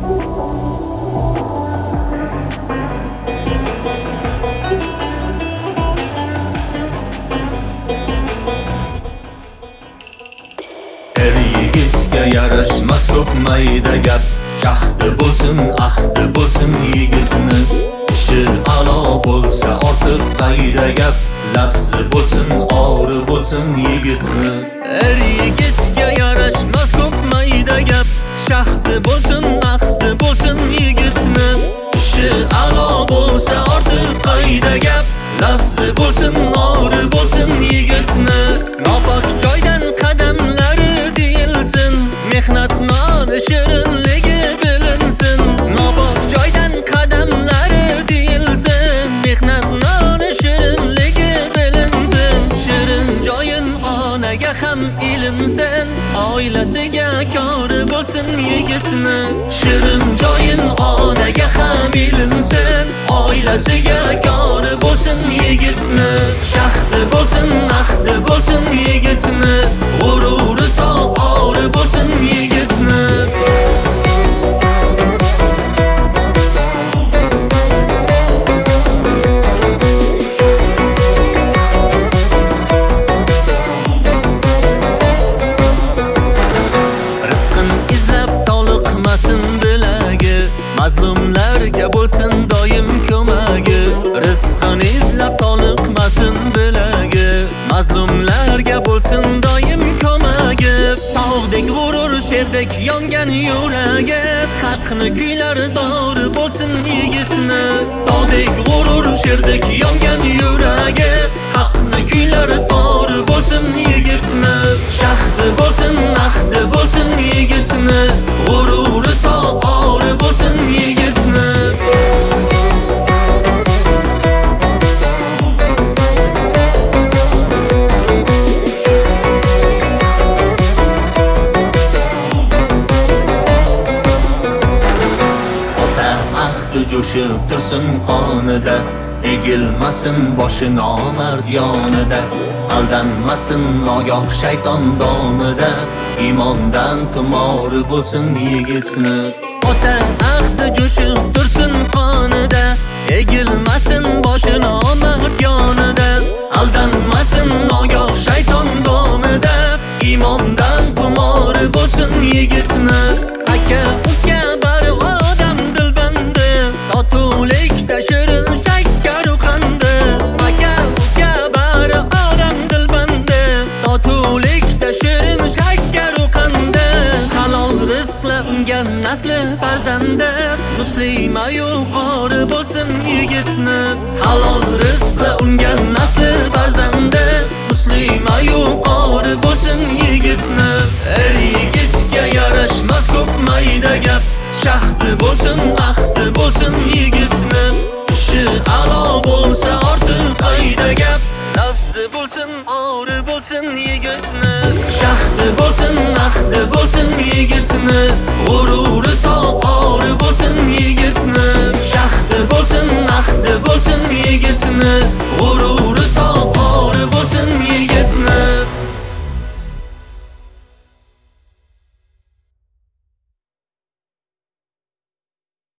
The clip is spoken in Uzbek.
Yigitga yarashmas ko'p mayda gap, shaxti bo'lsin, ahdi bo'lsin yigitni. Ishi a'lo bo'lsa ortiq qayda gap, lafzi bo'lsin, ori bo'lsin yigitni. Yigitga yarashmas ko'p mayda gap, shaxti bo'lsin, ahdi bo'lsin yigitni. Ishi a'lo bo'lsa ortiq qayda gap, lafzi bo'lsin, ori bo'lsin yigitni. Nopok joydan qadamlari deyilsin, mehnat noni shirinligi bilinsin. Nopok joydan qadamlari deyilsin, mehnat noni shirinligi bilinsin. Shirin joyin onaga ham ilinsin, oilasiga kori bo'lsin yigitni. Shirin joyin onaga ham ilinsin, oilasiga kori bo'lsin yigitni. Shaxti bo'lsin, ahdi bo'lsin yigitni, g'ururi to ori bo'lsin yigitni. Rizqin izlab toliqmasin bilagi, mazlumlarga bo'lsin doim ko'magi. Rizqin izlab toliqmasin bilagi, mazlumlarga bo'lsin doim ko'magi. Tog'dek g'urur, sherdek yongan yuragi, haqni kuylar dori bo'lsin yigitni. Tog'dek g'urur, sherdek yongan yuragi, haqni kuylar dori bo'lsin yigitni. Shaxti bo'lsin, ahdi bo'lsin yigitni, g'ururi to ori bo'lsin yigitni. Jo'shib tursin qonida, egilmasin boshi nomard yonida. Aldanmasin nogoh shayton domida, iymondan tumori bo'lsin yigitni. Ota ahdi jo'shib tursin qonida, egilmasin boshi nomard yonida. Aldanmasin nogoh shayton domida, iymondan tumori bo'lsin yigitni. Aka uka bari odam dilbandi, totuvlikda shirin shakkar qandi. Aka uka bari odam dilbandi, totuvlikda shirin shakkar qandi. Halol rizqla ungan nasli farzandi, muslima yuqori bo'lsin yigitni. Halol rizqla ungan nasli farzandi, muslima yuqori bo'lsin yigitni. Yigitga yarashmas ko'p mayda gap, shaxti bo'lsin, ahdi bo'lsin yigitni. Ishi a'lo bo'lsa ortiq qayda gap, lafzi bo'lsin, ori bo'lsin yigitni. Shaxti bo'lsin, ahdi bo'lsin yigitni, g'ururi to ori bo'lsin yigitni. Shaxti bo'lsin, ahdi bo'lsin yigitni, g'ururi to ori bo'lsin